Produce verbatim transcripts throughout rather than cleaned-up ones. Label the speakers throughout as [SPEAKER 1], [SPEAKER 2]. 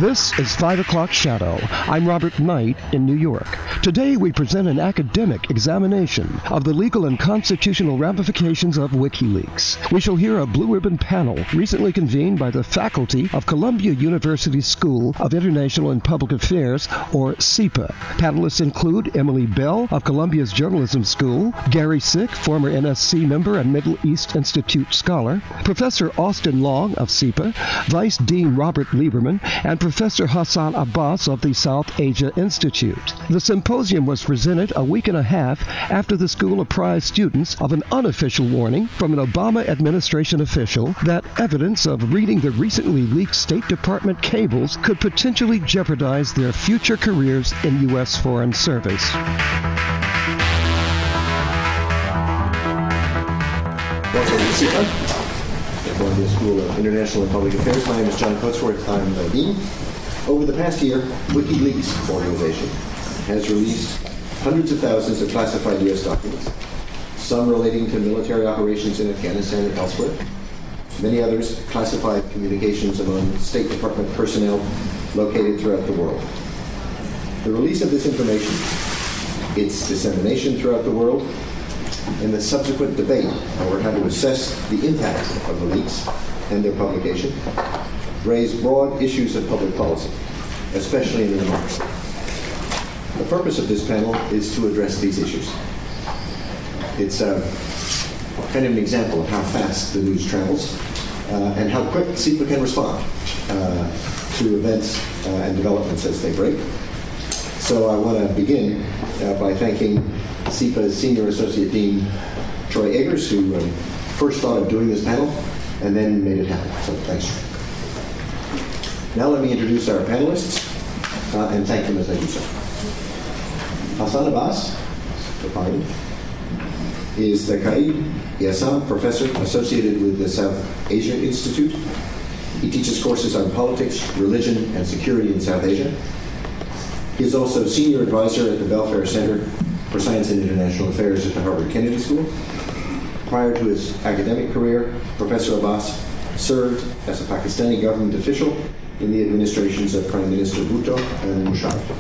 [SPEAKER 1] This is five o'clock Shadow. I'm Robert Knight in New York. Today we present an academic examination of the legal and constitutional ramifications of WikiLeaks. We shall hear a blue ribbon panel recently convened by the faculty of Columbia University School of International and Public Affairs, or SIPA. Panelists include Emily Bell of Columbia's Journalism School, Gary Sick, former N S C member and Middle East Institute scholar, Professor Austin Long of SIPA, Vice Dean Robert Lieberman, and Professor Hassan Abbas of the South Asia Institute. The symposium was presented a week and a half after the school apprised students of an unofficial warning from an Obama administration official that evidence of reading the recently leaked State Department cables could potentially jeopardize their future careers in U S Foreign Service.
[SPEAKER 2] Welcome to SIPA, Columbia School of International and Public Affairs. My name is John Coatsworth. I'm the dean. Over the past year, WikiLeaks organization has released hundreds of thousands of classified U S documents, some relating to military operations in Afghanistan and elsewhere, many others classified communications among State Department personnel located throughout the world. The release of this information, its dissemination throughout the world, and the subsequent debate over how to assess the impact of the leaks and their publication raise broad issues of public policy, especially in the democracy. The purpose of this panel is to address these issues. It's uh, kind of an example of how fast the news travels uh, and how quick SIPA can respond uh, to events uh, and developments as they break. So I want to begin uh, by thanking SIPA's Senior Associate Dean, Troy Eggers, who um, first thought of doing this panel and then made it happen. So thanks. Now let me introduce our panelists uh, and thank them as I do so. Hassan Abbas, the podium, is the Qaid Yassam Professor associated with the South Asia Institute. He teaches courses on politics, religion, and security in South Asia. He is also Senior Advisor at the Belfair Center for Science and International Affairs at the Harvard Kennedy School. Prior to his academic career, Professor Abbas served as a Pakistani government official in the administrations of Prime Minister Bhutto and Musharraf.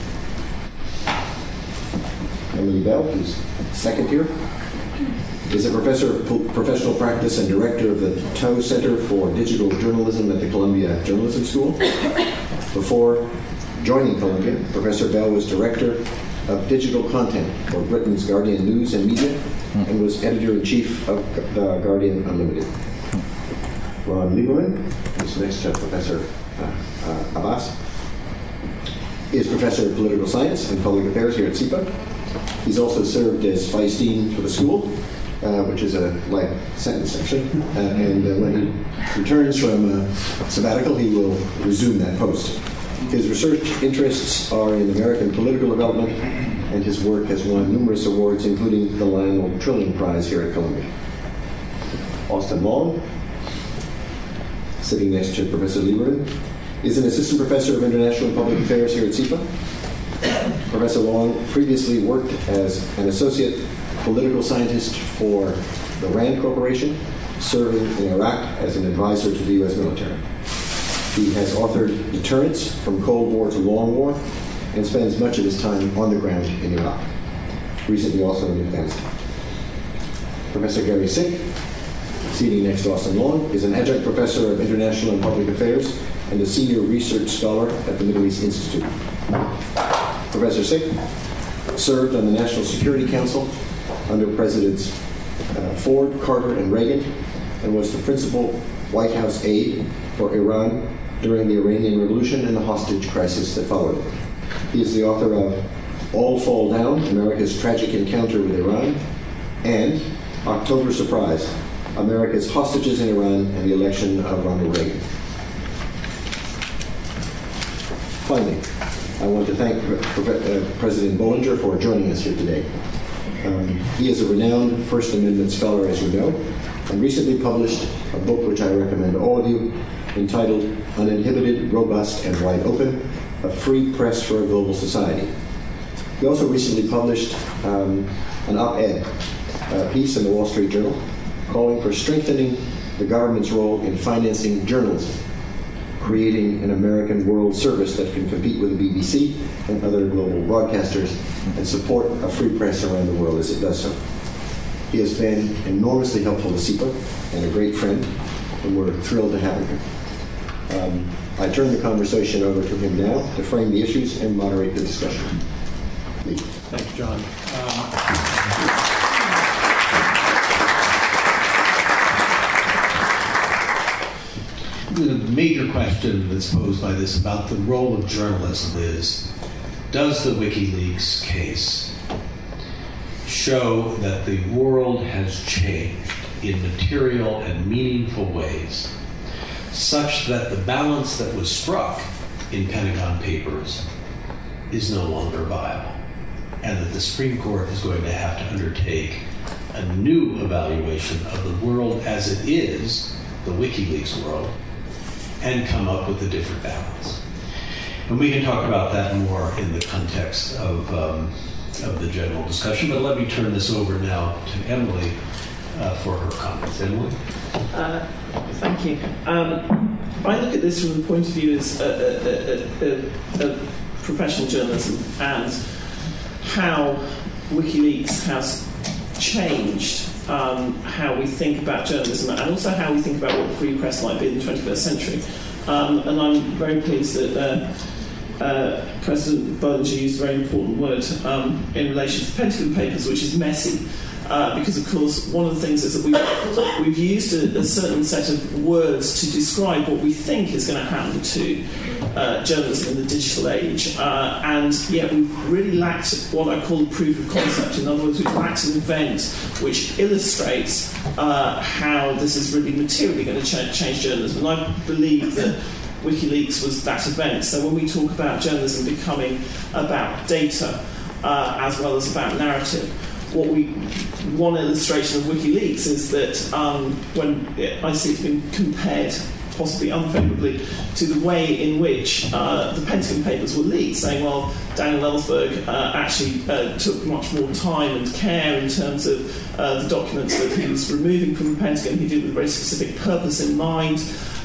[SPEAKER 2] Emily Bell, who's second here, is a professor of professional practice and director of the Tow Center for Digital Journalism at the Columbia Journalism School. Before joining Columbia, Professor Bell was director of digital content for Britain's Guardian News and Media and was editor-in-chief of the Guardian Unlimited. Ron Lieberman, who's next to Professor uh, uh, Abbas, is professor of political science and public affairs here at SIPA. He's also served as vice dean for the school, uh, which is a light sentence, actually. Uh, and uh, when he returns from uh, sabbatical, he will resume that post. His research interests are in American political development, and his work has won numerous awards, including the Lionel Trilling Prize here at Columbia. Austin Long, sitting next to Professor Lieberman, is an assistant professor of international and public affairs here at SIPA. Professor Long previously worked as an associate political scientist for the RAND Corporation, serving in Iraq as an advisor to the U S military. He has authored Deterrence from Cold War to Long War and spends much of his time on the ground in Iraq, recently also in Afghanistan. Professor Gary Sick, seating next to Austin Long, is an adjunct professor of international and public affairs and a senior research scholar at the Middle East Institute. Professor Sick served on the National Security Council under Presidents uh, Ford, Carter, and Reagan, and was the principal White House aide for Iran during the Iranian Revolution and the hostage crisis that followed. He is the author of All Fall Down, America's Tragic Encounter with Iran, and October Surprise, America's Hostages in Iran and the Election of Ronald Reagan. Finally, I want to thank uh, President Bollinger for joining us here today. Um, he is a renowned First Amendment scholar, as you know, and recently published a book which I recommend to all of you, entitled Uninhibited, Robust, and Wide Open, A Free Press for a Global Society. He also recently published um, an op-ed uh, piece in the Wall Street Journal calling for strengthening the government's role in financing journalism. creating an American world service that can compete with the B B C and other global broadcasters and support a free press around the world as it does so. He has been enormously helpful to SIPA and a great friend, and we're thrilled to have him here. Um, I turn the conversation over to him now to frame the issues and moderate the discussion. Lee.
[SPEAKER 3] Thank you, John. Um, The major question that's posed by this about the role of journalism is, does the WikiLeaks case show that the world has changed in material and meaningful ways such that the balance that was struck in Pentagon Papers is no longer viable, and that the Supreme Court is going to have to undertake a new evaluation of the world as it is, the WikiLeaks world, and come up with a different balance. And we can talk about that more in the context of, um, of the general discussion, but let me turn this over now to Emily uh, for her comments. Emily?
[SPEAKER 4] Uh, thank you. Um, I look at this from the point of view as a, a, a, a, a professional journalism and how WikiLeaks has changed um, how we think about journalism and also how we think about what the free press might be in the twenty-first century. Um, and I'm very pleased that uh, uh, President Bollinger used a very important word um, in relation to the Pentagon Papers, which is messy. Uh, because, of course, one of the things is that we've, we've used a, a certain set of words to describe what we think is going to happen to uh, journalism in the digital age, uh, and yet we've really lacked what I call proof of concept. In other words, we've lacked an event which illustrates uh, how this is really materially going to ch- change journalism. And I believe that WikiLeaks was that event. So when we talk about journalism becoming about data uh, as well as about narrative, what we, one illustration of WikiLeaks is that um, when I see it's been compared, possibly unfavourably, to the way in which uh, the Pentagon Papers were leaked, saying, well, Daniel Ellsberg uh, actually uh, took much more time and care in terms of uh, the documents that he was removing from the Pentagon. He did it with a very specific purpose in mind.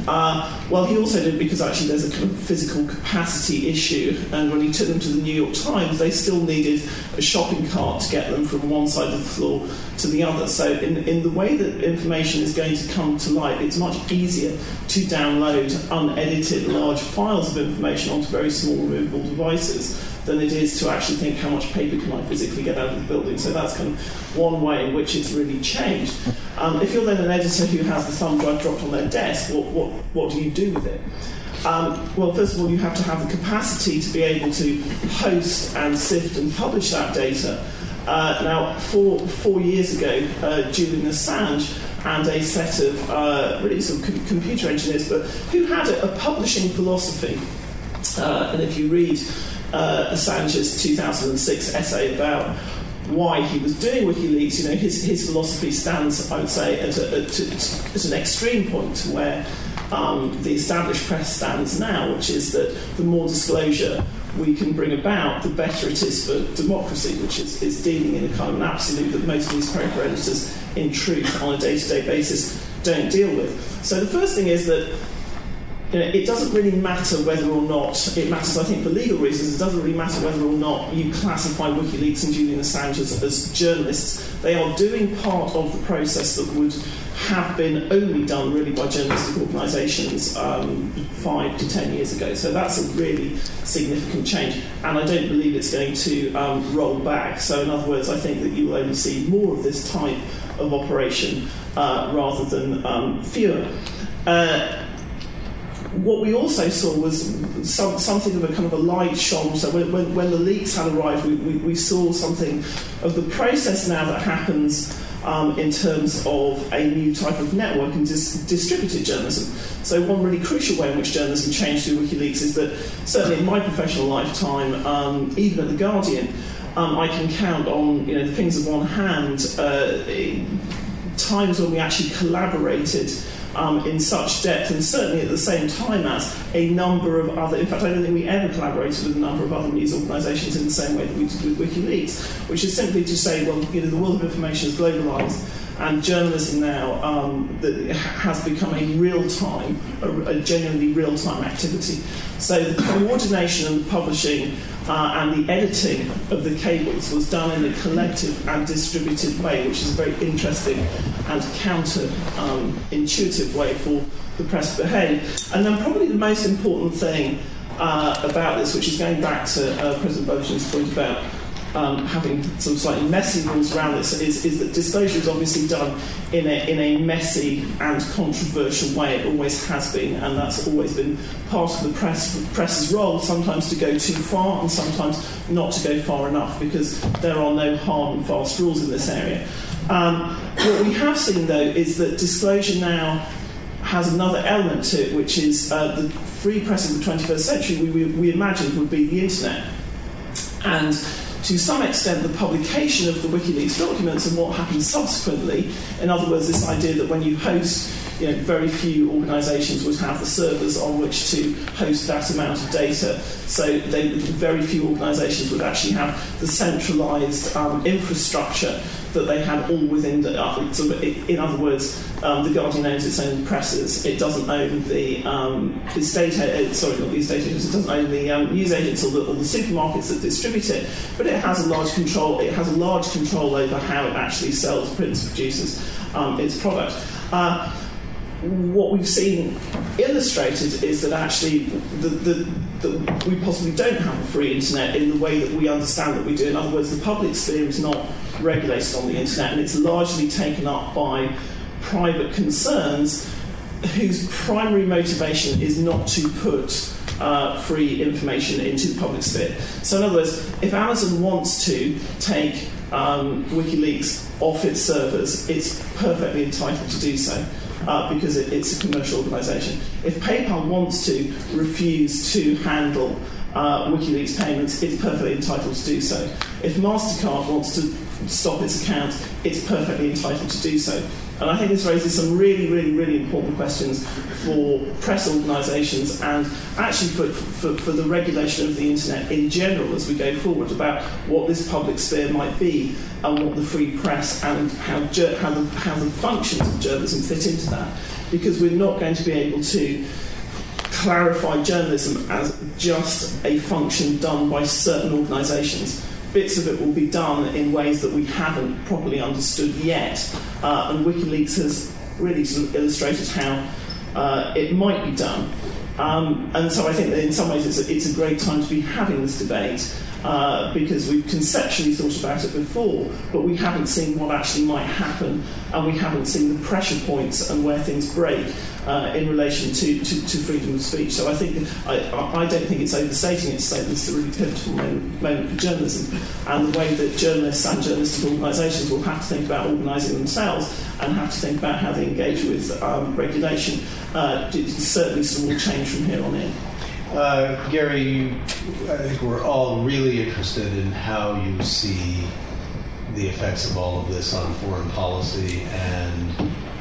[SPEAKER 4] Uh, well, he also did because actually there's a kind of physical capacity issue, and when he took them to the New York Times, they still needed a shopping cart to get them from one side of the floor to the other. So in, in the way that information is going to come to light, it's much easier to download unedited large files of information onto very small removable devices than it is to actually think how much paper can I physically get out of the building. So that's kind of one way in which it's really changed. Um, if you're then an editor who has the thumb drive dropped on their desk, what, what, what do you do with it? Um, well, first of all, you have to have the capacity to be able to host and sift and publish that data. Uh, now, four, four years ago, uh, Julian Assange and a set of uh, really sort of com- computer engineers, but who had a, a publishing philosophy. Uh, and if you read uh, Assange's two thousand six essay about why he was doing WikiLeaks, you know, his, his philosophy stands, I would say, at, a, at, at an extreme point to where um, the established press stands now, which is that the more disclosure we can bring about, the better it is for democracy, which is, is dealing in a kind of an absolute that most newspaper editors, in truth, on a day-to-day basis, don't deal with. So the first thing is that, you know, it doesn't really matter whether or not, it matters, I think, for legal reasons, it doesn't really matter whether or not you classify WikiLeaks and Julian Assange as, as journalists. They are doing part of the process that would have been only done really by journalistic organisations um, five to ten years ago. So that's a really significant change, and I don't believe it's going to um, roll back. So in other words, I think that you will only see more of this type of operation uh, rather than um, fewer. Uh, What we also saw was some, something of a kind of a light shone. So when, when, when the leaks had arrived, we, we, we saw something of the process now that happens um, in terms of a new type of network and dis- distributed journalism. So one really crucial way in which journalism changed through WikiLeaks is that, certainly in my professional lifetime, um, even at The Guardian, um, I can count on, you know, the fingers of one hand uh, times when we actually collaborated Um, in such depth, and certainly at the same time as a number of other, in fact I don't think we ever collaborated with a number of other news organisations in the same way that we did with WikiLeaks, which is simply to say, well, you know, the world of information is globalised, and journalism now um, that has become a real-time, a, a genuinely real-time activity. So the coordination and the publishing uh, and the editing of the cables was done in a collective and distributed way, which is a very interesting and counter-intuitive um, way for the press to behave. And then probably the most important thing uh, about this, which is going back to uh, President Bogdan's point about Um, having sort of slightly messy rules around this, is, is that disclosure is obviously done in a, in a messy and controversial way. It always has been, and that's always been part of the press, the press's role, sometimes to go too far and sometimes not to go far enough, because there are no hard and fast rules in this area. Um, what we have seen, though, is that disclosure now has another element to it, which is uh, the free press of the twenty-first century we, we, we imagined would be the internet. And to some extent, the publication of the WikiLeaks documents and what happens subsequently, in other words, this idea that when you host, you know, very few organisations would have the servers on which to host that amount of data, so they, very few organisations would actually have the centralised um, infrastructure that they had all within the, uh, sort of, in other words, um, the Guardian owns its own presses. It doesn't own the um, estate, uh, sorry, not the estate agents. It doesn't own the um, news agents or the, or the supermarkets that distribute it. But it has a large control. It has a large control over how it actually sells, prints, produces um, its product. Uh, what we've seen illustrated is that actually the, the, the, we possibly don't have a free internet in the way that we understand that we do. In other words, the public sphere is not regulated on the internet, and it's largely taken up by private concerns whose primary motivation is not to put uh, free information into the public sphere. So in other words, if Amazon wants to take um, WikiLeaks off its servers, it's perfectly entitled to do so. Uh, because it, it's a commercial organisation. If PayPal wants to refuse to handle uh, WikiLeaks payments, it's perfectly entitled to do so. If MasterCard wants to stop its account, it's perfectly entitled to do so. And I think this raises some really, really, really important questions for press organisations and actually for, for, for the regulation of the internet in general as we go forward, about what this public sphere might be and what the free press and how, how, the, how the functions of journalism fit into that. Because we're not going to be able to clarify journalism as just a function done by certain organisations. Bits of it will be done in ways that we haven't properly understood yet, uh, and WikiLeaks has really sort of illustrated how uh, it might be done. Um, and so I think that in some ways it's a, it's a great time to be having this debate, uh, because we've conceptually thought about it before, but we haven't seen what actually might happen, and we haven't seen the pressure points and where things break uh, in relation to, to, to freedom of speech. So I think I, I don't think it's overstating it to say this is a really pivotal moment, moment for journalism, and the way that journalists and journalistic organisations will have to think about organising themselves and have to think about how they engage with um, regulation uh, certainly will change from here on in.
[SPEAKER 3] Uh, Gary, you, I think we're all really interested in how you see the effects of all of this on foreign policy, and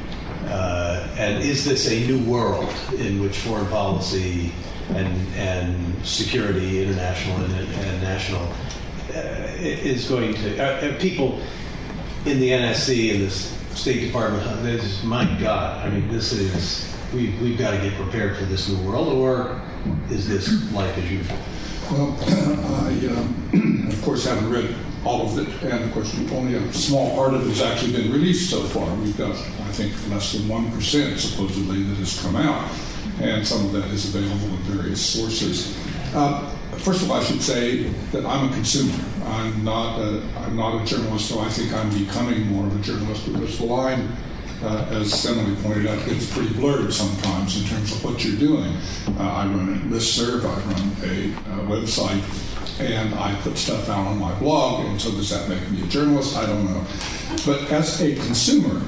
[SPEAKER 3] uh, and is this a new world in which foreign policy and and security, international and, and national, uh, is going to uh, people in the N S C and the State Department? This, my God, I mean, this is we we've got to get prepared for this new world, or is this life as usual?
[SPEAKER 5] Well, I, um, of course, haven't read all of it, and of course, only a small part of it has actually been released so far. We've got, I think, less than one percent supposedly that has come out, and some of that is available in various sources. Uh, first of all, I should say that I'm a consumer. I'm not a, I'm not a journalist, so I think I'm becoming more of a journalist, because the line, Uh, as Emily pointed out, gets pretty blurred sometimes in terms of what you're doing. Uh, I run a listserv, I run a uh, website, and I put stuff out on my blog, and so does that make me a journalist? I don't know. But as a consumer,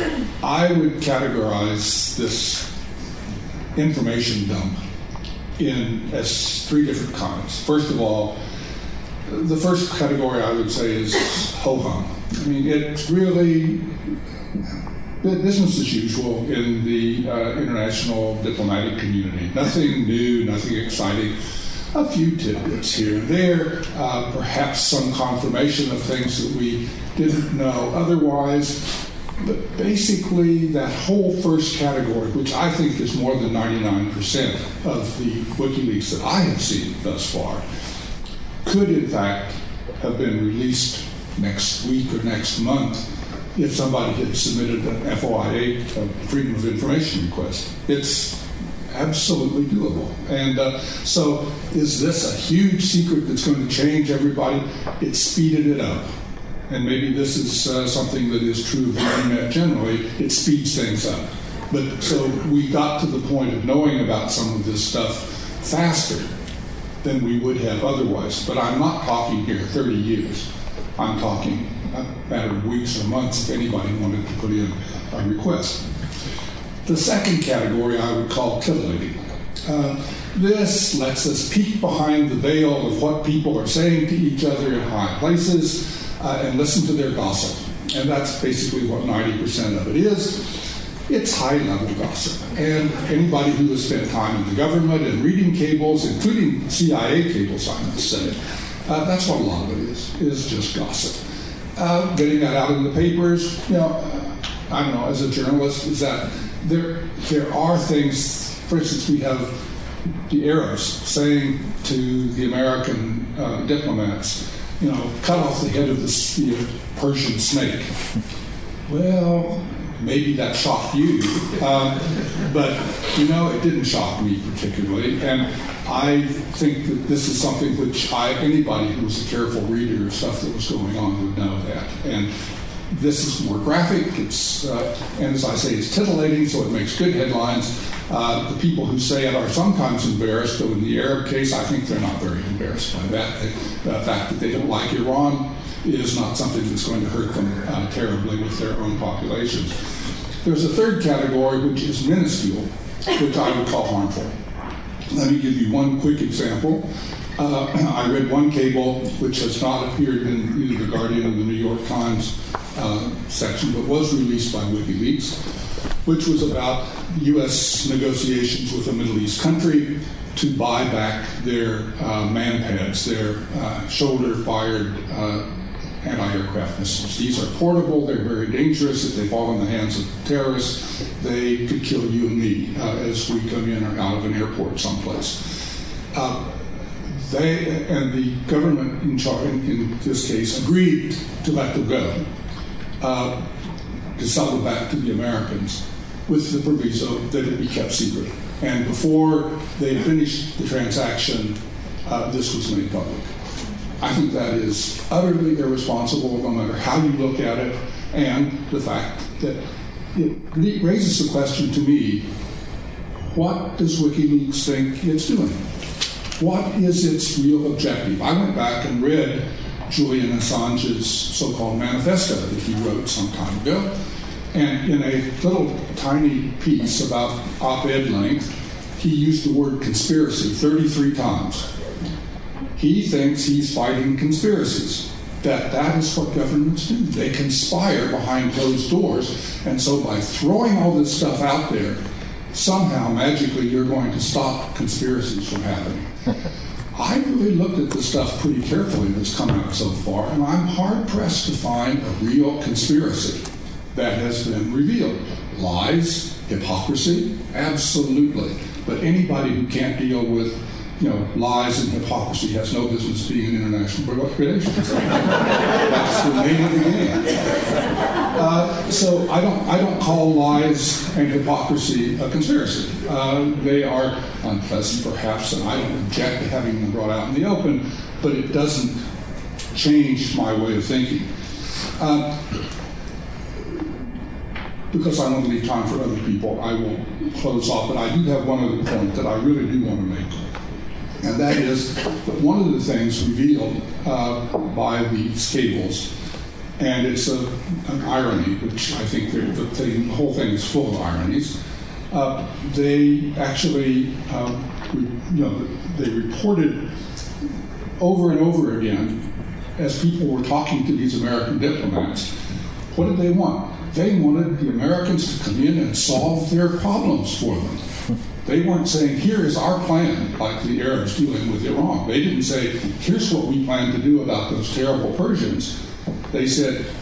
[SPEAKER 5] I would categorize this information dump in as three different kinds. First of all, the first category I would say is ho-hum. I mean, it's really business as usual in the uh, international diplomatic community. Nothing new, nothing exciting. A few tidbits here and there, uh, perhaps some confirmation of things that we didn't know. Otherwise, But basically, that whole first category, which I think is more than ninety-nine percent of the WikiLeaks that I have seen thus far, could in fact have been released next week or next month if somebody had submitted an F O I A, a Freedom of Information request. It's absolutely doable. And uh, so is this a huge secret that's going to change everybody? It speeded it up. And maybe this is uh, something that is true of the internet generally. It speeds things up. But so we got to the point of knowing about some of this stuff faster than we would have otherwise. But I'm not talking here thirty years. I'm talking a matter of weeks or months if anybody wanted to put in a request. The second category I would call titillating. Uh, this lets us peek behind the veil of what people are saying to each other in high places uh, and listen to their gossip. And that's basically what ninety percent of it is. It's high-level gossip. And anybody who has spent time in the government and reading cables, including C I A cables, I must say, uh, that's what a lot of it is, is just gossip. Uh, getting that out in the papers, you know, uh, I don't know, as a journalist, is that there there are things, for instance, we have the Arabs saying to the American uh, diplomats, you know, cut off the head of the you know, Persian snake. Well, maybe that shocked you, um, but, you know, it didn't shock me particularly, and I think that this is something which I, anybody who was a careful reader of stuff that was going on would know that. And this is more graphic, it's, uh, and as I say, it's titillating, so it makes good headlines. Uh, the people who say it are sometimes embarrassed, though in the Arab case, I think they're not very embarrassed by that. The fact that they don't like Iran is not something that's going to hurt them uh, terribly with their own populations. There's a third category, which is minuscule, which I would call harmful. Let me give you one quick example. Uh, I read one cable, which has not appeared in either The Guardian or the New York Times uh, section, but was released by WikiLeaks, which was about U S negotiations with a Middle East country to buy back their uh, man-pads, their uh, shoulder-fired uh, anti-aircraft missiles. These are portable, they're very dangerous. If they fall in the hands of terrorists, they could kill you and me uh, as we come in or out of an airport someplace. Uh, they and the government in charge, in this case, agreed to let them go, uh, to sell them back to the Americans with the proviso that it be kept secret. And before they finished the transaction, uh, this was made public. I think that is utterly irresponsible, no matter how you look at it, and the fact that it raises the question to me, what does WikiLeaks think it's doing? What is its real objective? I went back and read Julian Assange's so-called manifesto that he wrote some time ago, and in a little tiny piece about op-ed length, he used the word conspiracy thirty-three times. He thinks he's fighting conspiracies, that that is what governments do. They conspire behind closed doors, and so by throwing all this stuff out there, somehow, magically, you're going to stop conspiracies from happening. I really looked at this stuff pretty carefully that's come out so far, and I'm hard-pressed to find a real conspiracy that has been revealed. Lies, hypocrisy, absolutely. But anybody who can't deal with you know, lies and hypocrisy has no business being in international relations. That's the name of the game. Uh, so I don't, I don't call lies and hypocrisy a conspiracy. Uh, they are unpleasant, perhaps, and I don't object to having them brought out in the open, but it doesn't change my way of thinking. Uh, because I want to leave time for other people, I will close off, but I do have one other point that I really do want to make. And that is that one of the things revealed uh, by these cables, and it's a, an irony, which I think the, thing, the whole thing is full of ironies, uh, they actually, uh, re, you know, they reported over and over again, as people were talking to these American diplomats, what did they want? They wanted the Americans to come in and solve their problems for them. They weren't saying, here is our plan, like the Arabs dealing with Iran. They didn't say, here's what we plan to do about those terrible Persians. They said,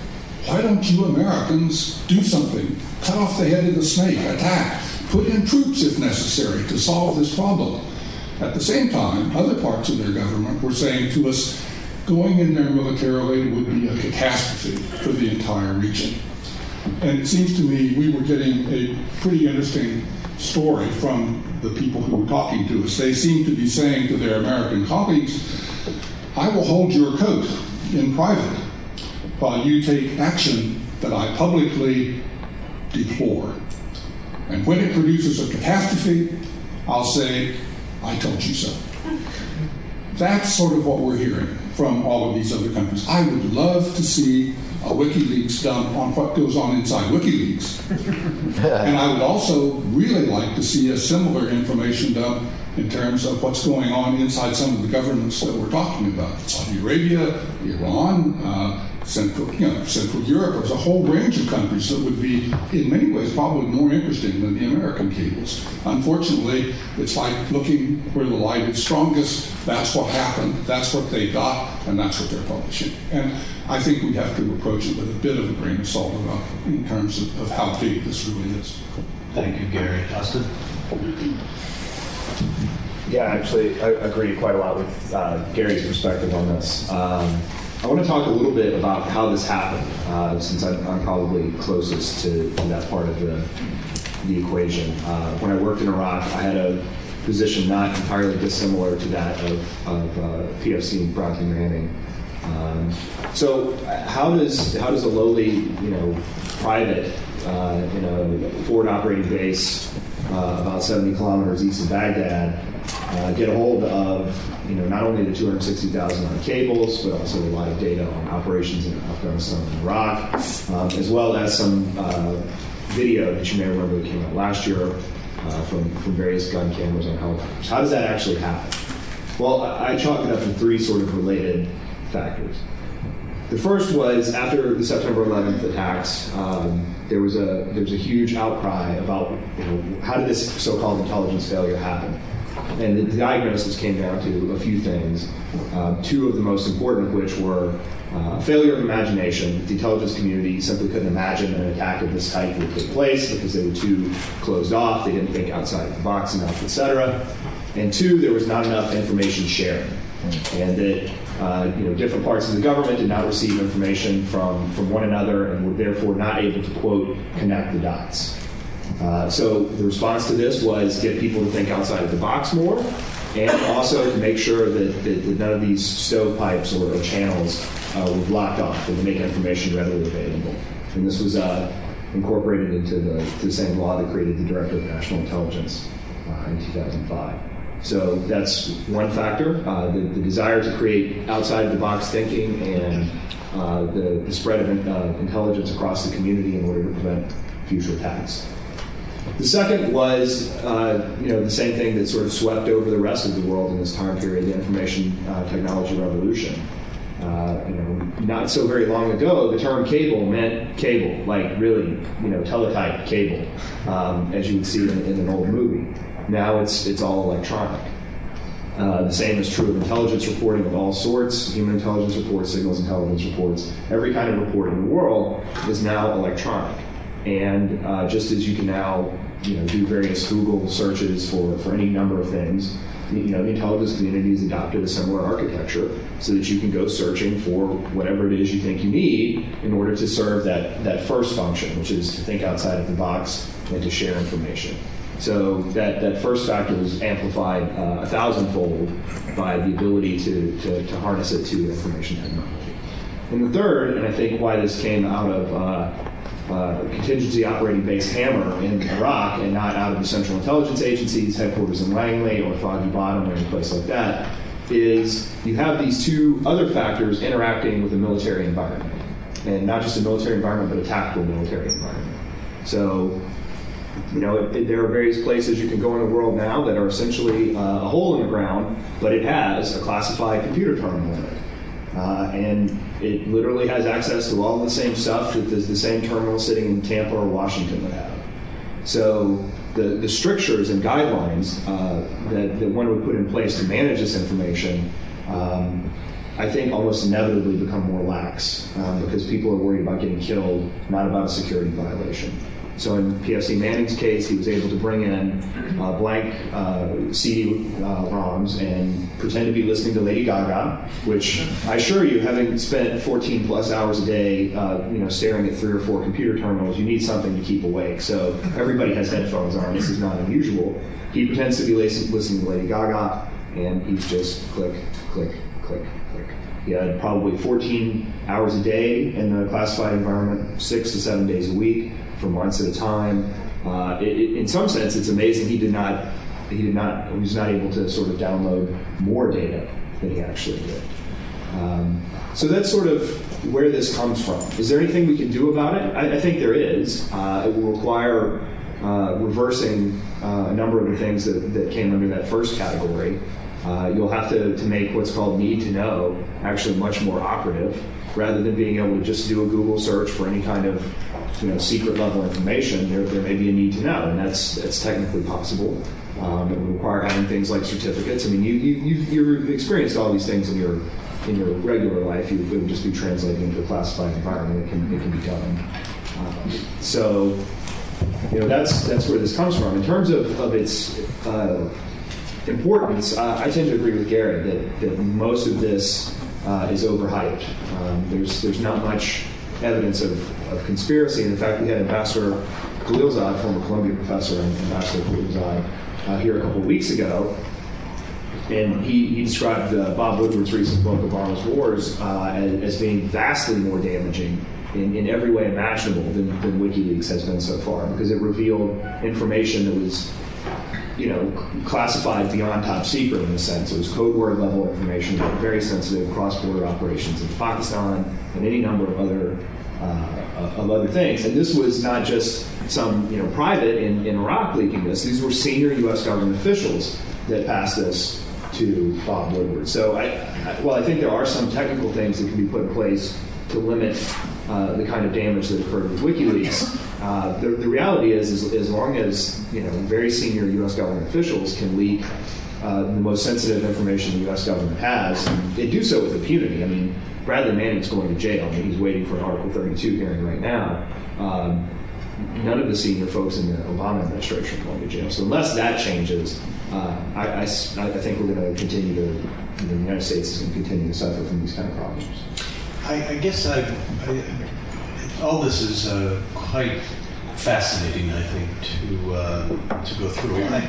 [SPEAKER 5] why don't you Americans do something? Cut off the head of the snake, attack, put in troops if necessary to solve this problem. At the same time, other parts of their government were saying to us, going in there militarily would be a catastrophe for the entire region. And it seems to me we were getting a pretty interesting story from the people who were talking to us. They seemed to be saying to their American colleagues, I will hold your coat in private while you take action that I publicly deplore. And when it produces a catastrophe, I'll say, I told you so. That's sort of what we're hearing from all of these other countries. I would love to see a WikiLeaks done on what goes on inside WikiLeaks. And I would also really like to see a similar information done in terms of what's going on inside some of the governments that we're talking about. Saudi Arabia, Iran, uh, Central, you know, Central Europe. There's a whole range of countries that would be, in many ways, probably more interesting than the American cables. Unfortunately, it's like looking where the light is strongest. That's what happened. That's what they got, and that's what they're publishing. And I think we have to approach it with a bit of a grain of salt about, in terms of, of how big this really is.
[SPEAKER 3] Thank you, Gary. Austin?
[SPEAKER 6] Yeah, actually, I agree quite a lot with uh, Gary's perspective on this. Um, I want to talk a little bit about how this happened, uh, since I'm, I'm probably closest to, to that part of the, the equation. Uh, when I worked in Iraq, I had a position not entirely dissimilar to that of, of uh, P F C and Bronte Manning. Um, so, how does how does a lowly, you know, private, uh, you know, forward operating base uh, about seventy kilometers east of Baghdad uh, get a hold of, you know, not only the two hundred sixty thousand on cables, but also a lot of data on operations in Afghanistan and Iraq, um, as well as some uh, video that you may remember that came out last year uh, from, from various gun cameras on helicopters. How does that actually happen? Well, I chalk it up in three sort of related factors. The first was after the September eleventh attacks, um, there was a there was a huge outcry about, you know, how did this so-called intelligence failure happen? And the diagnosis came down to a few things, uh, two of the most important of which were uh, failure of imagination. The intelligence community simply couldn't imagine an attack of this type would take place because they were too closed off, they didn't think outside the box enough, et cetera. And two, there was not enough information sharing, and that uh, you know, different parts of the government did not receive information from, from one another and were therefore not able to, quote, connect the dots. Uh, so the response to this was get people to think outside of the box more, and also to make sure that, that, that none of these stovepipes or, or channels uh, were blocked off and to make information readily available. And this was uh, incorporated into the, to the same law that created the Director of National Intelligence uh, in two thousand five. So that's one factor, uh, the, the desire to create outside-the-box thinking and uh, the, the spread of uh, intelligence across the community in order to prevent future attacks. The second was, uh, you know, the same thing that sort of swept over the rest of the world in this time period, the information uh, technology revolution. Uh, you know, not so very long ago, the term cable meant cable, like really, you know, teletype cable, um, as you would see in, in an old movie. Now it's it's all electronic. Uh, the same is true of intelligence reporting of all sorts, human intelligence reports, signals intelligence reports. Every kind of report in the world is now electronic. And uh, just as you can now, you know, do various Google searches for, for any number of things, you know, the intelligence community has adopted a similar architecture so that you can go searching for whatever it is you think you need in order to serve that, that first function, which is to think outside of the box and to share information. So that, that first factor was amplified uh, a thousandfold by the ability to, to, to harness it to information technology. And the third, and I think why this came out of uh, uh, contingency operating base Hammer in Iraq and not out of the Central Intelligence Agency's headquarters in Langley or Foggy Bottom or any place like that, is you have these two other factors interacting with a military environment. And not just a military environment, but a tactical military environment. So, you know, it, it, there are various places you can go in the world now that are essentially uh, a hole in the ground, but it has a classified computer terminal in it. Uh, and it literally has access to all the same stuff that the, the same terminal sitting in Tampa or Washington would have. So the, the strictures and guidelines uh, that, that one would put in place to manage this information um, I think, almost inevitably become more lax um, because people are worried about getting killed, not about a security violation. So in P F C Manning's case, he was able to bring in uh, blank uh, C D uh, ROMs and pretend to be listening to Lady Gaga, which I assure you, having spent fourteen plus hours a day, uh, you know, staring at three or four computer terminals, you need something to keep awake. So everybody has headphones on. This is not unusual. He pretends to be listening to Lady Gaga, and he's just click, click, click, click. He had probably fourteen hours a day in the classified environment, six to seven days a week, for months at a time. Uh, it, it, in some sense, it's amazing he did not, he did not, he was not able to sort of download more data than he actually did. Um, so that's sort of where this comes from. Is there anything we can do about it? I, I think there is. Uh, it will require uh, reversing uh, a number of the things that, that came under that first category. Uh, you'll have to, to make what's called need to know actually much more operative, rather than being able to just do a Google search for any kind of, you know, secret level information. There, there may be a need to know, and that's that's technically possible. Um, it would require having things like certificates. I mean, you, you you've, you've experienced all these things in your in your regular life. You would just be translating into a classified environment. It can it can be done. Um, so, you know, that's that's where this comes from. In terms of of its uh, importance, uh, I tend to agree with Gary that that most of this uh, is overhyped. Um, there's there's not much evidence of, of conspiracy. And in fact, we had Ambassador Khalilzad, former Columbia professor, and Ambassador Khalilzad uh, here a couple of weeks ago, and he, he described uh, Bob Woodward's recent book, Obama's Wars, uh, as, as being vastly more damaging in, in every way imaginable than, than WikiLeaks has been so far, because it revealed information that was, you know, classified beyond top secret in a sense. It was code word level information about very sensitive cross-border operations in Pakistan and any number of other uh, of other things. And this was not just some, you know, private in, in Iraq leaking this. These were senior U S government officials that passed this to Bob Woodward. So I, I, while I think there are some technical things that can be put in place to limit uh, the kind of damage that occurred with WikiLeaks, uh, the, the reality is, is, as long as, you know, very senior U S government officials can leak uh, the most sensitive information the U S government has, and they do so with impunity. I mean, Bradley Manning's going to jail. I mean, he's waiting for an Article thirty-two hearing right now. Um, none of the senior folks in the Obama administration are going to jail. So unless that changes, uh, I, I, I think we're going to continue to, the United States is going to continue to suffer from these kind of problems.
[SPEAKER 3] I, I guess I, I, all this is uh, quite fascinating, I think, to uh, to go through. I,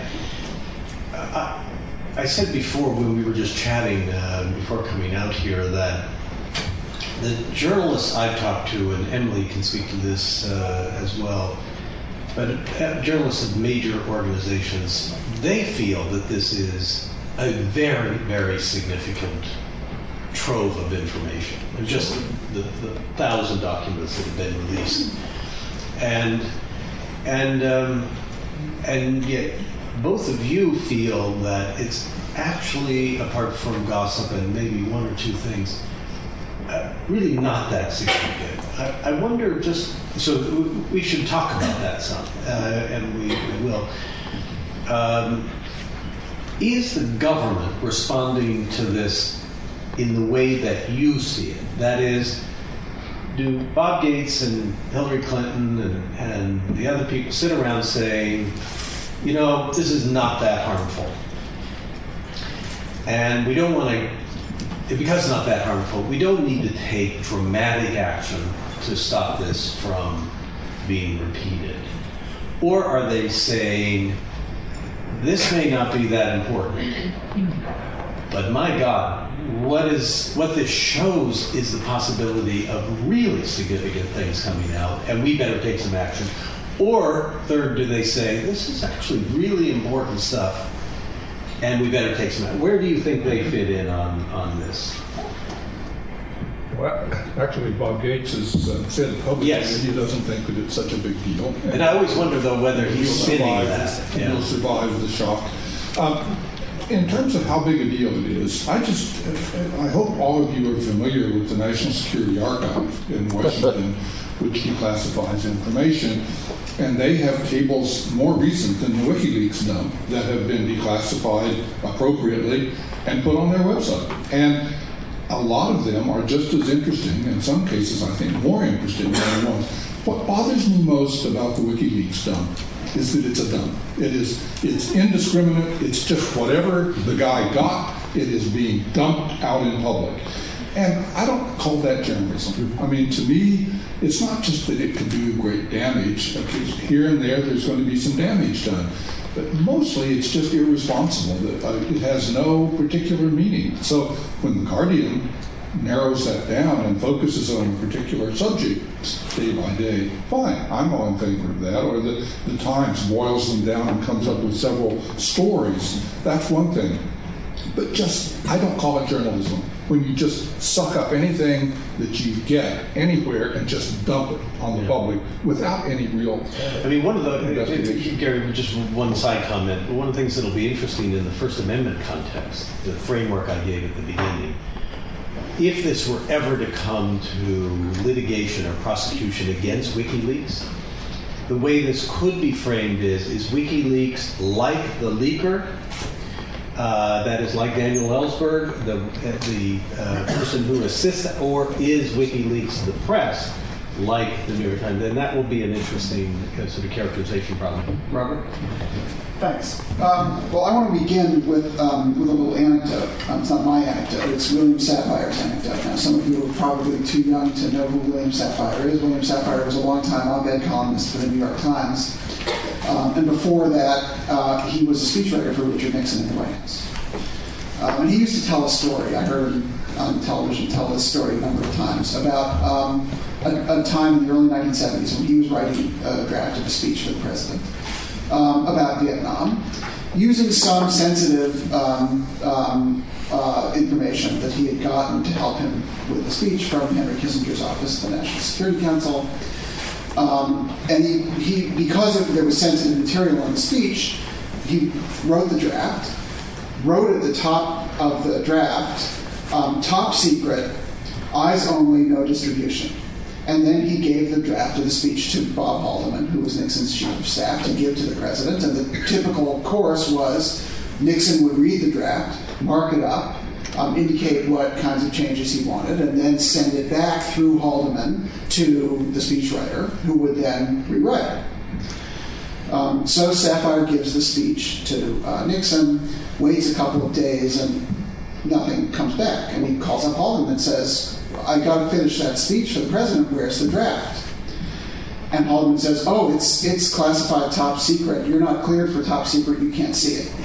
[SPEAKER 3] I, I said before when we were just chatting uh, before coming out here that the journalists I've talked to, and Emily can speak to this uh, as well, but uh, journalists of major organizations, they feel that this is a very, very significant trove of information. And just the, the thousand documents that have been released, and and um, and yet both of you feel that it's actually, apart from gossip and maybe one or two things, Uh, really not that significant. I, I wonder just, so we should talk about that some, uh, and we, we will. Um, is the government responding to this in the way that you see it? That is, do Bob Gates and Hillary Clinton and, and the other people sit around saying, you know, this is not that harmful, and we don't want to, because it's not that harmful, we don't need to take dramatic action to stop this from being repeated? Or are they saying, this may not be that important, but my God, what is what this shows is the possibility of really significant things coming out, and we better take some action? Or third, do they say, this is actually really important stuff, and we better take some action? Where do you think they fit in on, on this?
[SPEAKER 5] Well, actually, Bob Gates has uh, said publicly
[SPEAKER 3] Yes.
[SPEAKER 5] that he doesn't think that it's such a big deal.
[SPEAKER 3] And I always wonder, though, whether he's
[SPEAKER 5] He'll
[SPEAKER 3] spinning
[SPEAKER 5] survive,
[SPEAKER 3] that.
[SPEAKER 5] he'll
[SPEAKER 3] Yeah.
[SPEAKER 5] survive the shock. Um, in terms of how big a deal it is, I just, I hope all of you are familiar with the National Security Archive in Washington, which declassifies information. And they have cables more recent than the WikiLeaks dump that have been declassified appropriately and put on their website. And a lot of them are just as interesting, in some cases I think more interesting than the ones. What bothers me most about the WikiLeaks dump is that it's a dump. It is, it's indiscriminate, it's just whatever the guy got, it is being dumped out in public. And I don't call that journalism. I mean, to me, it's not just that it can do great damage. Here and there, there's going to be some damage done. But mostly, it's just irresponsible. That uh, it has no particular meaning. So when The Guardian narrows that down and focuses on a particular subject day by day, fine, I'm all in favor of that. Or the, the Times boils them down and comes up with several stories. That's one thing. But just, I don't call it journalism. When you just suck up anything that you get anywhere and just dump it on the yeah. public without any real
[SPEAKER 3] I mean, one of the, Gary, just one side comment, one of the things that will be interesting in the First Amendment context, the framework I gave at the beginning, if this were ever to come to litigation or prosecution against WikiLeaks, the way this could be framed is, is WikiLeaks like the leaker? Uh, that is like Daniel Ellsberg, the the uh, person who assists, or is WikiLeaks the press like the New York Times? Then that will be an interesting uh, sort of characterization problem.
[SPEAKER 7] Robert? Thanks. Um, well, I want to begin with um, with a little anecdote. Um, it's not my anecdote. It's William Safire's anecdote. Now, some of you are probably too young to know who William Safire is. William Safire was a long-time op-ed columnist for the New York Times. Um, and before that, uh, he was a speechwriter for Richard Nixon in the White House. Um, and he used to tell a story. I heard him on television tell this story a number of times about um, a, a time in the early nineteen seventies when he was writing a draft of a speech for the president um, about Vietnam, using some sensitive um, um, uh, information that he had gotten to help him with the speech from Henry Kissinger's office, the National Security Council. Um, and he, he, because of, there was sensitive material in the speech, he wrote the draft, wrote at the top of the draft, um, top secret, eyes only, no distribution. And then he gave the draft of the speech to Bob Haldeman, who was Nixon's chief of staff, to give to the president. And the typical course was Nixon would read the draft, mark it up, Um, indicate what kinds of changes he wanted, and then send it back through Haldeman to the speechwriter, who would then rewrite it. Um, so Safire gives the speech to uh, Nixon, waits a couple of days, and nothing comes back. And he calls up Haldeman and says, I got to finish that speech for the president, where's the draft? And Haldeman says, oh, it's, it's classified top secret. You're not cleared for top secret, you can't see it.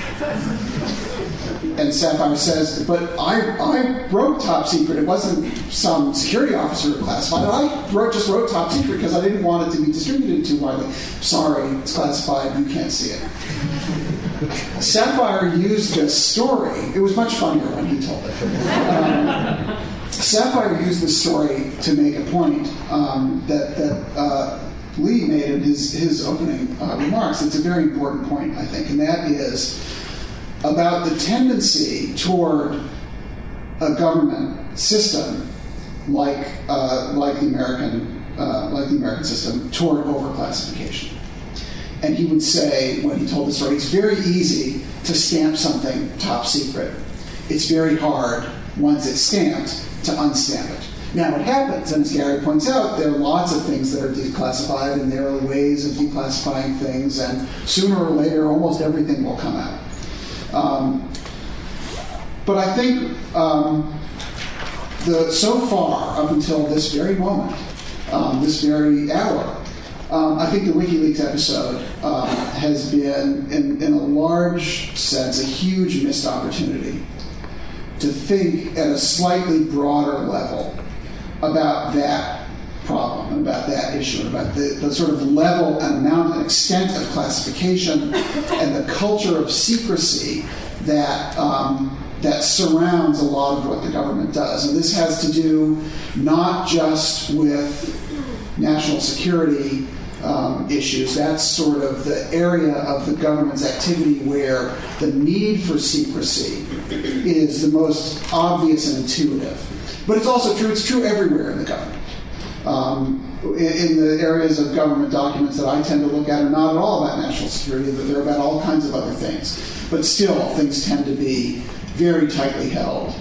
[SPEAKER 7] And Safire says, but I, I wrote top secret. It wasn't some security officer who classified it. I wrote, just wrote top secret because I didn't want it to be distributed too widely. Sorry, it's classified. You can't see it. Safire used this story. It was much funnier when he told it. Um, Safire used this story to make a point um, that, that uh, Lee made in his, his opening uh, remarks. It's a very important point, I think, and that is about the tendency toward a government system like uh, like the American uh, like the American system toward overclassification. And he would say, when he told the story, it's very easy to stamp something top secret. It's very hard, once it's stamped, to unstamp it. Now, what happens, and as Gary points out, there are lots of things that are declassified, and there are ways of declassifying things, and sooner or later, almost everything will come out. Um, but I think um, the so far, up until this very moment, um, this very hour, um, I think the WikiLeaks episode um, has been, in, in a large sense, a huge missed opportunity to think at a slightly broader level about that problem, about that issue, about the, the sort of level and amount and extent of classification and the culture of secrecy that um, that surrounds a lot of what the government does. And this has to do not just with national security um, issues. That's sort of the area of the government's activity where the need for secrecy is the most obvious and intuitive. But it's also true, it's true everywhere in the government. Um, in, in the areas of government documents that I tend to look at are not at all about national security, but they're about all kinds of other things. But still, things tend to be very tightly held.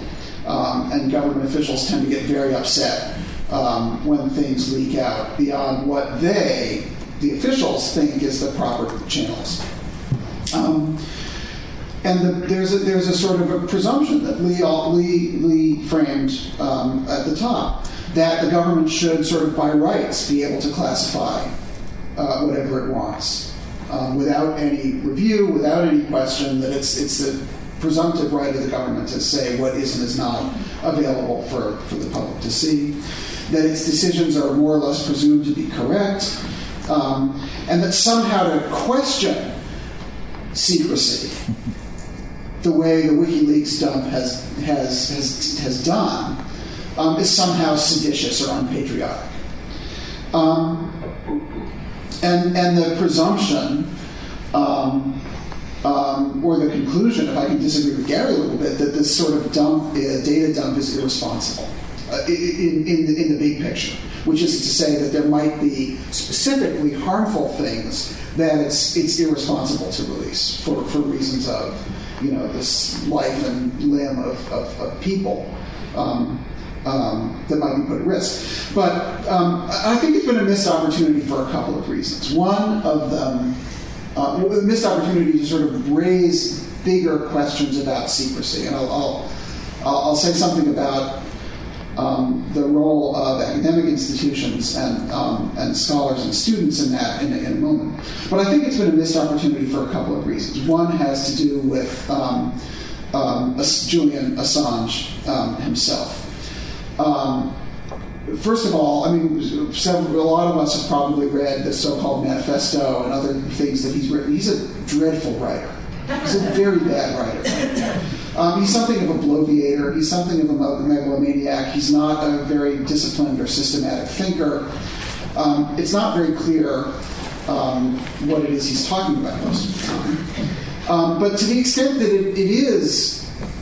[SPEAKER 7] um, and government officials tend to get very upset um, when things leak out beyond what they, the officials, think is the proper channels. Um, and the, there's a, there's a sort of a presumption that Lee Lee, Lee framed um, at the top, that the government should sort of by rights be able to classify uh, whatever it wants um, without any review, without any question, that it's it's the presumptive right of the government to say what is and is not available for, for the public to see, that its decisions are more or less presumed to be correct, um, and that somehow to question secrecy the way the WikiLeaks dump has has has, has done um, is somehow seditious or unpatriotic. Um, and and the presumption um, um, or the conclusion, if I can disagree with Gary a little bit, that this sort of dump, uh, data dump is irresponsible uh, in, in, the, in the big picture, which is to say that there might be specifically harmful things that it's it's irresponsible to release for, for reasons of, you know, this life and limb of, of, of people um, um, that might be put at risk. But um, I think it's been a missed opportunity for a couple of reasons. One of them, uh, a missed opportunity to sort of raise bigger questions about secrecy. And I'll, I'll, I'll say something about Um, the role of academic institutions and um, and scholars and students in that in, in a moment. But I think it's been a missed opportunity for a couple of reasons. One has to do with um, um, Julian Assange um, himself. Um, first of all, I mean, several, a lot of us have probably read the so-called manifesto and other things that he's written. He's a dreadful writer. He's a very bad writer. Um, he's something of a bloviator. He's something of a megalomaniac. He's not a very disciplined or systematic thinker. Um, it's not very clear um, what it is he's talking about most of the time. Um, but to the extent that it, it is,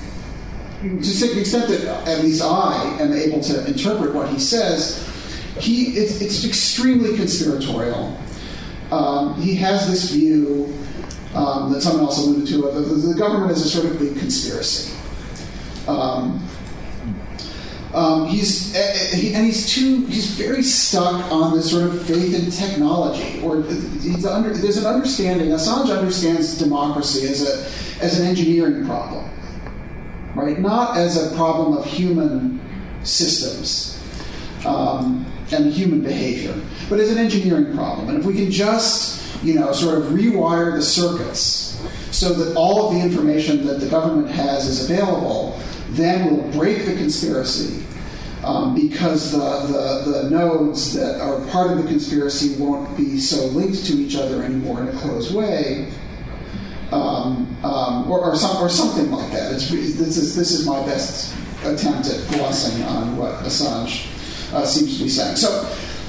[SPEAKER 7] to the extent that at least I am able to interpret what he says, he it's, it's extremely conspiratorial. Um, he has this view Um, that someone else alluded to, uh, the, the government is a sort of big conspiracy. Um, um, he's uh, he, and he's too he's very stuck on this sort of faith in technology, or he's under, there's an understanding. Assange understands democracy as a as an engineering problem, right? Not as a problem of human systems um, and human behavior, but as an engineering problem. And if we can just you know, sort of rewire the circuits so that all of the information that the government has is available, then we'll break the conspiracy um, because the, the, the nodes that are part of the conspiracy won't be so linked to each other anymore in a closed way, um, um, or, or, some, or something like that. It's, this, is, this is my best attempt at glossing on what Assange uh, seems to be saying. So,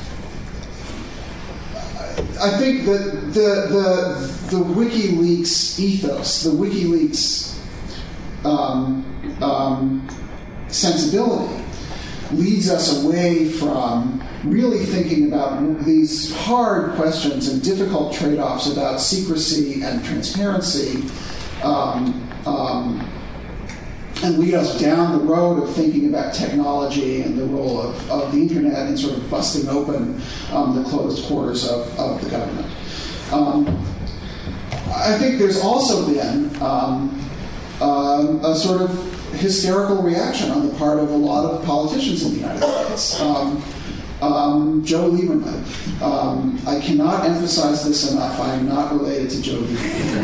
[SPEAKER 7] I think that the, the the WikiLeaks ethos, the WikiLeaks um, um, sensibility, leads us away from really thinking about these hard questions and difficult trade-offs about secrecy and transparency, um, um, and lead us down the road of thinking about technology and the role of, of the internet and sort of busting open um, the closed quarters of, of the government. Um, I think there's also been um, um, a sort of hysterical reaction on the part of a lot of politicians in the United States. Um, um, Joe Lieberman. Um, I cannot emphasize this enough. I am not related to Joe Lieberman.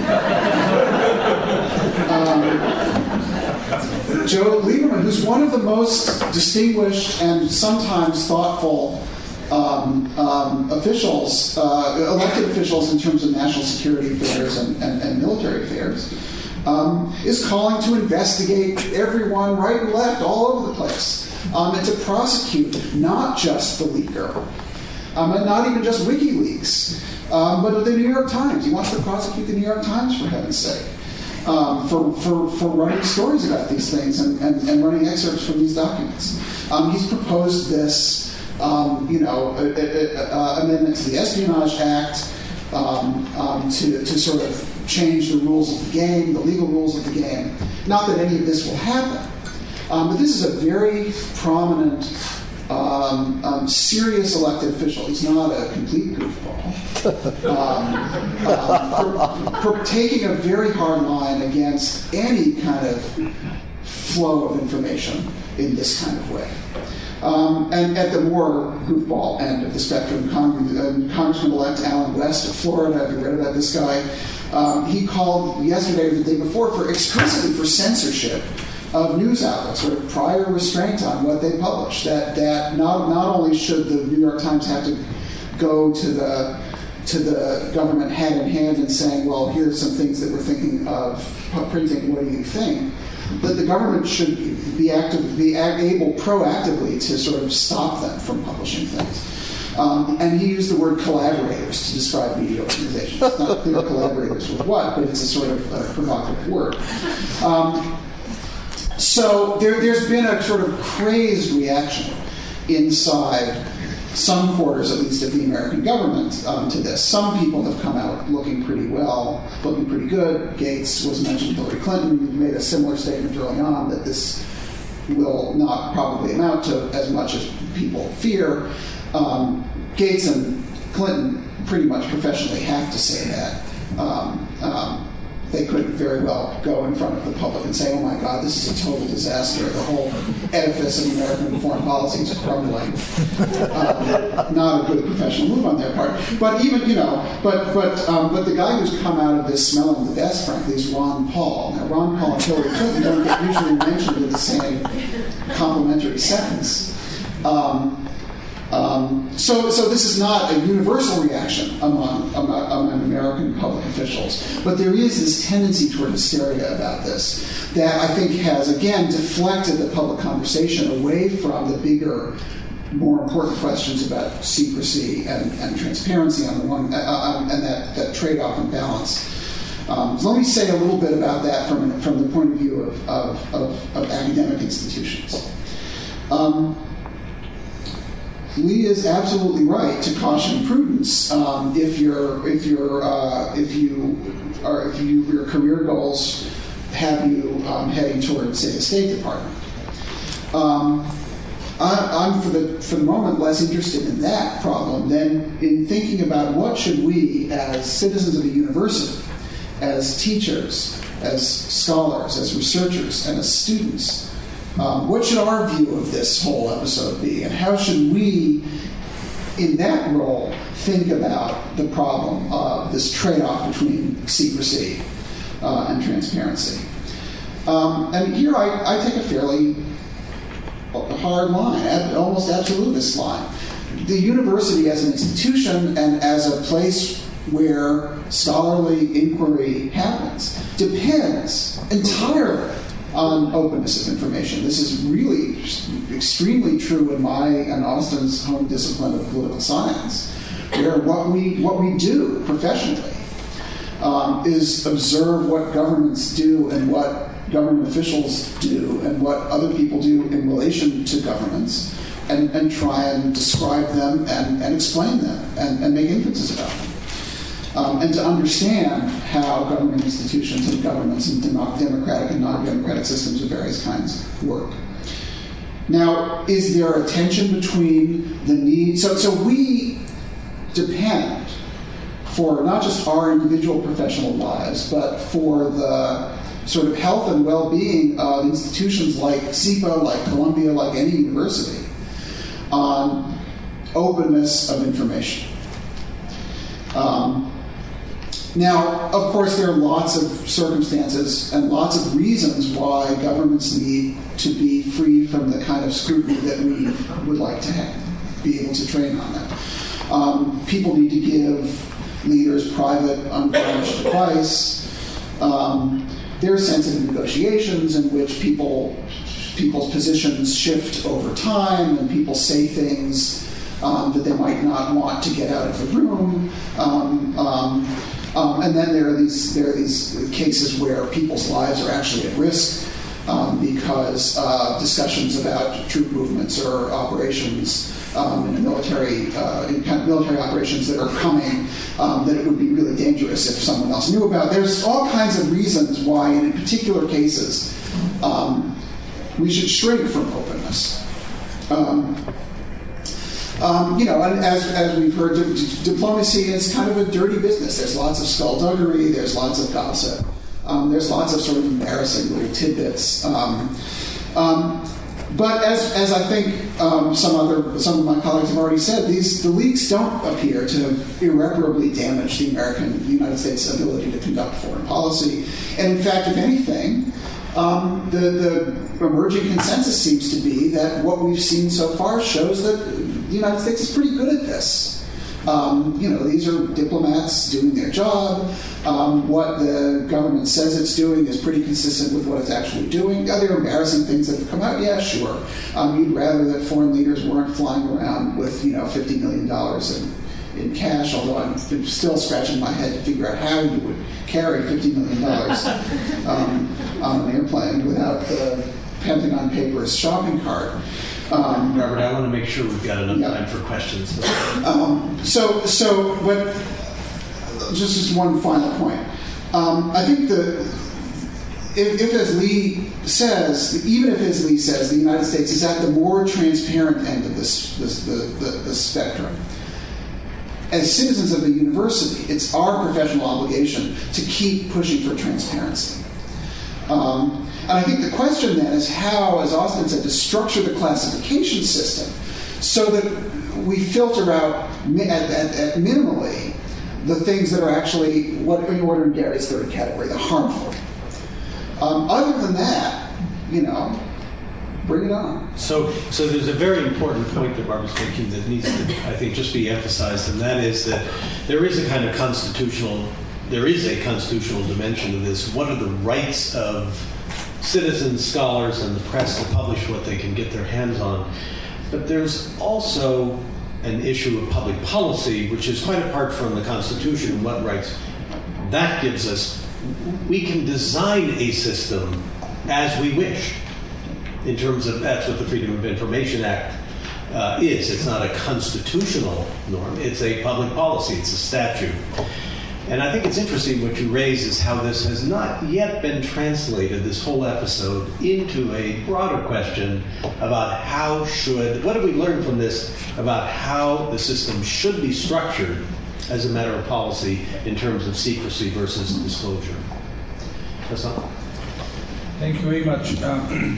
[SPEAKER 7] um, Joe Lieberman, who's one of the most distinguished and sometimes thoughtful um, um, officials, uh, elected officials in terms of national security affairs and, and, and military affairs, um, is calling to investigate everyone right and left all over the place, um, and to prosecute not just the leaker, um, and not even just WikiLeaks, um, but the New York Times. He wants to prosecute the New York Times, for heaven's sake. Um, for, for, for running stories about these things and, and, and running excerpts from these documents. Um, he's proposed this, um, you know, a, a, a amendment to the Espionage Act um, um, to, to sort of change the rules of the game, the legal rules of the game. Not that any of this will happen, Um, but this is a very prominent, um, um, serious elected official. He's not a complete goofball. Um, um, for, for taking a very hard line against any kind of flow of information in this kind of way. Um, and at the more goofball end of the spectrum, Cong- uh, Congressman-elect Alan West of Florida, have you read about this guy? Um, he called yesterday or the day before for explicitly for censorship of news outlets, sort of prior restraint on what they publish. That that not not only should the New York Times have to go to the to the government hand in hand and saying, well, here's some things that we're thinking of printing. What do you think? But the government should be active, be able proactively to sort of stop them from publishing things. Um, and he used the word collaborators to describe media organizations. It's not clear collaborators with what, but it's a sort of uh, provocative word. Um, so there, there's been a sort of crazed reaction inside some quarters, at least, of the American government um, to this. Some people have come out looking pretty well, looking pretty good. Gates was mentioned, Hillary Clinton made a similar statement early on that this will not probably amount to as much as people fear. Um, Gates and Clinton pretty much professionally have to say that. Um, um, they could very well go in front of the public and say, oh my God, this is a total disaster. The whole edifice of American foreign policy is crumbling. Um, not a good professional move on their part. But even, you know, but but um, but the guy who's come out of this smelling the best, frankly, is Ron Paul. Now, Ron Paul and Hillary Clinton don't get usually mentioned in the same complimentary sentence. Um, Um, so, so this is not a universal reaction among, among, among American public officials, but there is this tendency toward hysteria about this that I think has, again, deflected the public conversation away from the bigger, more important questions about secrecy and, and transparency on the one, uh, and that, that trade-off and balance. Um, so let me say a little bit about that from, from the point of view of, of, of, of academic institutions. Um, Lee is absolutely right to caution prudence um, if you're if you're uh, if you are if you your career goals have you um, heading toward, say, the State Department. Um, I, I'm for the for the moment less interested in that problem than in thinking about what should we, as citizens of a university, as teachers, as scholars, as researchers, and as students. Um, what should our view of this whole episode be, and how should we, in that role, think about the problem of this trade-off between secrecy uh, and transparency? Um, and here I, I take a fairly hard line, almost absolutist line. The university as an institution and as a place where scholarly inquiry happens depends entirely on openness of information. This is really extremely true in my and Austin's home discipline of political science, where what we what we do professionally um, is observe what governments do and what government officials do and what other people do in relation to governments, and, and try and describe them and, and explain them and, and make inferences about them. Um, and to understand how government institutions and governments and democratic and non-democratic systems of various kinds work. Now, is there a tension between the need? So, so we depend for not just our individual professional lives, but for the sort of health and well-being of institutions like C I P A, like Columbia, like any university, on openness of information. Um, Now, of course, there are lots of circumstances and lots of reasons why governments need to be free from the kind of scrutiny that we would like to have, be able to train on them. Um, people need to give leaders private, unvarnished advice. Um, there are sensitive negotiations in which people people's positions shift over time, and people say things um, that they might not want to get out of the room. Um, um, Um, and then there are these there are these cases where people's lives are actually at risk um, because uh, discussions about troop movements or operations um, in military uh, in kind of military operations that are coming um, that it would be really dangerous if someone else knew about. There's all kinds of reasons why, in particular cases, um, we should shrink from openness. Um, um, you know, and as, as we've heard, di- diplomacy is kind of a dirty business. There's lots of skullduggery, there's lots of gossip, um, there's lots of sort of embarrassing little tidbits. Um, um, But as, as I think um, some other some of my colleagues have already said, these the leaks don't appear to have irreparably damaged the American the United States' ability to conduct foreign policy. And in fact, if anything, um, the, the emerging consensus seems to be that what we've seen so far shows that the United States is pretty good at this. Um, you know, these are diplomats doing their job. Um, what the government says it's doing is pretty consistent with what it's actually doing. Are there embarrassing things that have come out? Yeah, sure. Um, you'd rather that foreign leaders weren't flying around with, you know, fifty million dollars in, in cash, although I'm still scratching my head to figure out how you would carry fifty million dollars um, on an airplane without the Pentagon Papers shopping cart. Um,
[SPEAKER 3] Robert, I want to make sure we've got enough
[SPEAKER 7] yeah.
[SPEAKER 3] time for questions.
[SPEAKER 7] Um, so, so, but just, just one final point. Um, I think the if, if, as Lee says, even if, as Lee says, the United States is at the more transparent end of this, this the, the, the spectrum, as citizens of the university, it's our professional obligation to keep pushing for transparency. Um, and I think the question then is how, as Austin said, to structure the classification system so that we filter out at, at, at minimally the things that are actually what in order in Gary's third category, the harmful. Um, other than that, you know, bring it on.
[SPEAKER 3] So, so there's a very important point that Barbara's making that needs to, I think, just be emphasized, and that is that there is a kind of constitutional, there is a constitutional dimension to this. What are the rights of citizens, scholars, and the press to publish what they can get their hands on? But there's also an issue of public policy, which is quite apart from the Constitution and what rights that gives us. We can design a system as we wish. In terms of, that's what the Freedom of Information Act uh, is. It's not a constitutional norm. It's a public policy. It's a statute. And I think it's interesting what you raise is how this has not yet been translated, this whole episode, into a broader question about how should, what have we learned from this about how the system should be structured as a matter of policy in terms of secrecy versus disclosure. That's all.
[SPEAKER 8] Thank you very much. Um,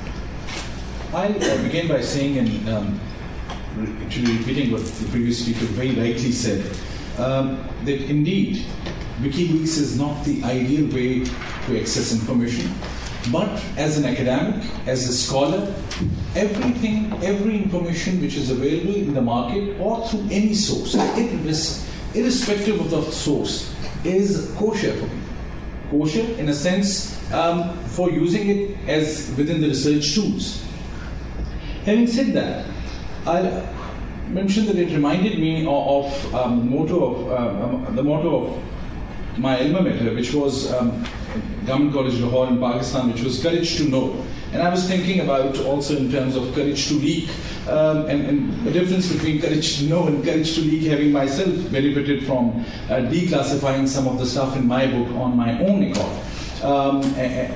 [SPEAKER 8] I uh, begin by saying, and um, actually repeating what the previous speaker very rightly said, um, that indeed WikiLeaks is not the ideal way to access information, but as an academic, as a scholar, everything, every information which is available in the market or through any source, irrespective of the source, is kosher for me. Kosher in a sense um, for using it as within the research tools. Having said that, I mentioned that it reminded me of, of um, the motto of um, the motto of my alma mater, which was um, Government College Lahore in Pakistan, which was courage to know. And I was thinking about also in terms of courage to leak, um, and, and the difference between courage to know and courage to leak, having myself benefited from uh, declassifying some of the stuff in my book on my own accord. Um, it,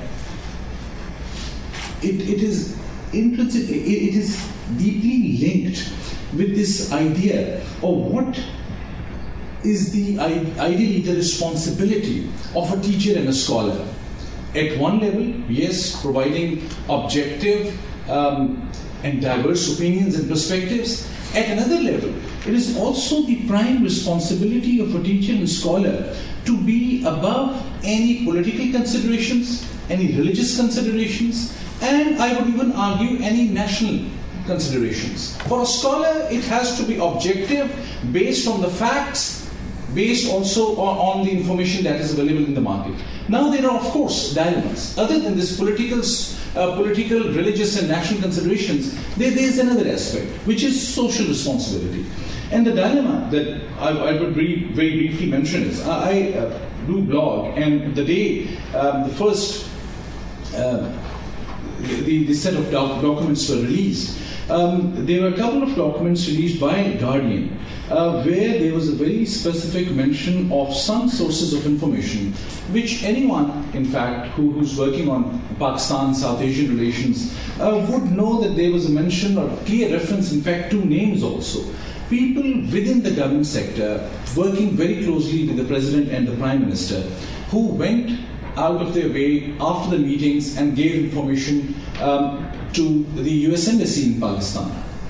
[SPEAKER 8] it is intrinsic, it, it is deeply linked with this idea of what is the ideally the responsibility of a teacher and a scholar. At one level, yes, providing objective um, and diverse opinions and perspectives. At another level, it is also the prime responsibility of a teacher and scholar to be above any political considerations, any religious considerations, and I would even argue any national considerations. For a scholar, it has to be objective, based on the facts, based also on, on the information that is available in the market. Now there are, of course, dilemmas. Other than this political, uh, political, religious and national considerations, there, there is another aspect, which is social responsibility. And the dilemma that I, I would re, very briefly mention is, I, I uh, do blog, and the day um, the first uh, the, the set of doc- documents were released, um, there were a couple of documents released by Guardian, uh, where there was a very specific mention of some sources of information, which anyone, in fact, who, who's working on Pakistan, South Asian relations, uh, would know that there was a mention or clear reference, in fact, to names also. People within the government sector working very closely with the President and the Prime Minister, who went out of their way after the meetings and gave information um, to the U S Embassy in Pakistan.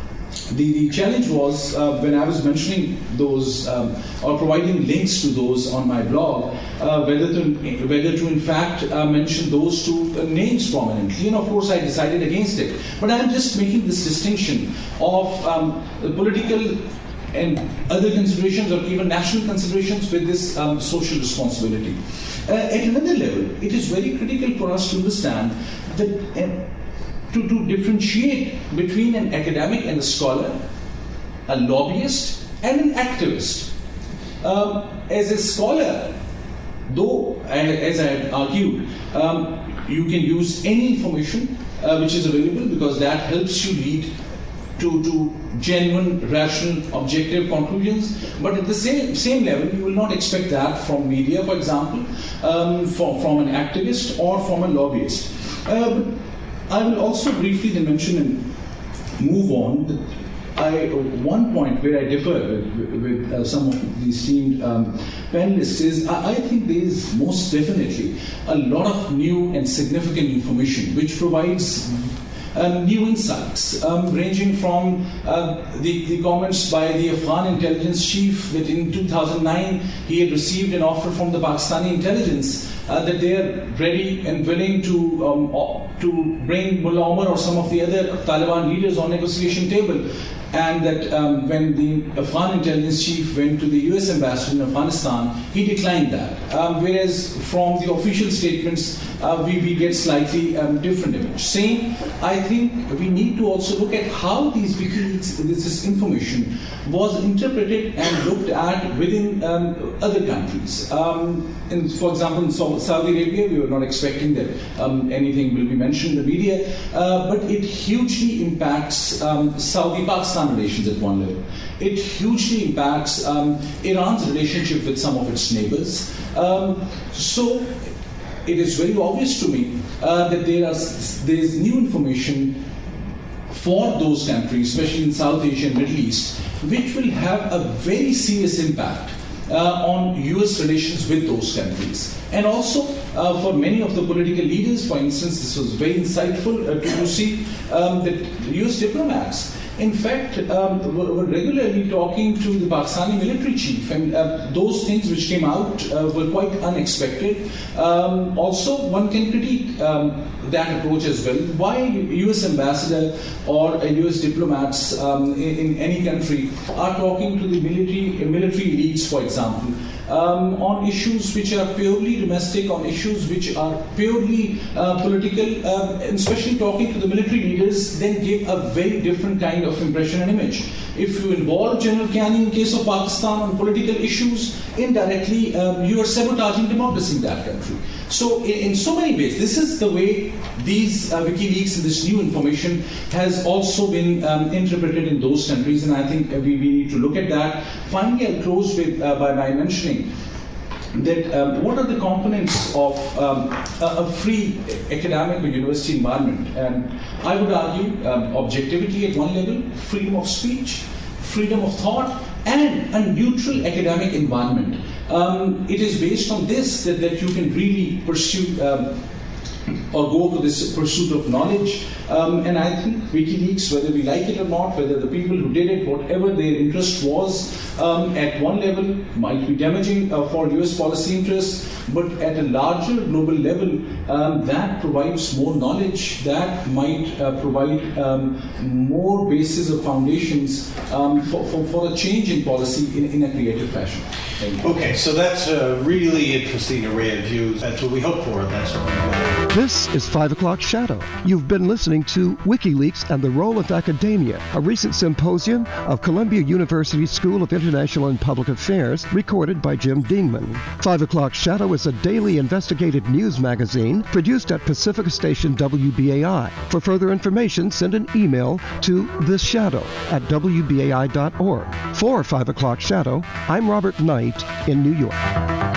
[SPEAKER 8] The, the challenge was, uh, when I was mentioning those, um, or providing links to those on my blog, uh, whether, to, whether to in fact uh, mention those two uh, names prominently. And of course I decided against it. But I'm just making this distinction of um, political and other considerations, or even national considerations, with this um, social responsibility. Uh, at another level, it is very critical for us to understand that uh, to, to differentiate between an academic and a scholar, a lobbyist and an activist. Um, as a scholar, though, as I have argued, um, you can use any information uh, which is available, because that helps you lead to, to genuine, rational, objective conclusions. But at the same, same level, you will not expect that from media, for example, um, from, from an activist or from a lobbyist. Uh, but I will also briefly then mention and move on that I, one point where I differ with, with uh, some of the esteemed um, panelists is I, I think there is most definitely a lot of new and significant information which provides Um, new insights, um, ranging from uh, the, the comments by the Afghan intelligence chief that in two thousand nine he had received an offer from the Pakistani intelligence uh, that they are ready and willing to um, to bring Mullah Omar or some of the other Taliban leaders on negotiation table. And that um, when the Afghan intelligence chief went to the U S ambassador in Afghanistan, he declined that. Um, whereas from the official statements, uh, we, we get slightly um, different image. Same, I think we need to also look at how these WikiLeaks, this information, was interpreted and looked at within um, other countries. Um, in, for example, in Saudi Arabia, we were not expecting that um, anything will be mentioned in the media, uh, but it hugely impacts um, Saudi-Pakistan relations at one level. It hugely impacts um, Iran's relationship with some of its neighbors. Um, so it is very obvious to me uh, that there are there is new information for those countries, especially in South Asia and Middle East, which will have a very serious impact uh, on U S relations with those countries. And also uh, for many of the political leaders, for instance, this was very insightful uh, to, to see um, that U S diplomats, in fact, um, were regularly talking to the Pakistani military chief, and uh, those things which came out uh, were quite unexpected. Um, also, one can critique um, that approach as well. Why U S ambassador or uh, U S diplomats um, in, in any country are talking to the military, uh, military elites, for example, Um, on issues which are purely domestic, on issues which are purely uh, political, uh, and especially talking to the military leaders, then give a very different kind of impression and image. If you involve General Kiani in case of Pakistan on political issues, indirectly um, you are sabotaging democracy in that country. So in, in so many ways, this is the way these uh, WikiLeaks and this new information has also been um, interpreted in those countries, and I think uh, we, we need to look at that. Finally, I'll close with, uh, by, by mentioning that um, what are the components of um, a, a free academic or university environment? And I would argue um, objectivity at one level, freedom of speech, freedom of thought, and a neutral academic environment. Um, it is based on this that, that you can really pursue um, or go for this pursuit of knowledge. Um, and I think WikiLeaks, whether we like it or not, whether the people who did it, whatever their interest was, um, at one level might be damaging uh, for U S policy interests, but at a larger global level, um, that provides more knowledge, that might uh, provide um, more bases or foundations um, for, for, for a change in policy in, in a creative fashion.
[SPEAKER 5] Thank you.
[SPEAKER 3] Okay, so that's a really interesting array of views. That's what we hope for. That's what we got.
[SPEAKER 1] This is five o'clock Shadow. You've been listening to WikiLeaks and the Role of Academia, a recent symposium of Columbia University School of International and Public Affairs, recorded by Jim Dingman. five o'clock Shadow is a daily investigative news magazine produced at Pacifica Station W B A I. For further information, send an email to thisshadow at W B A I dot org. For five o'clock Shadow, I'm Robert Knight in New York.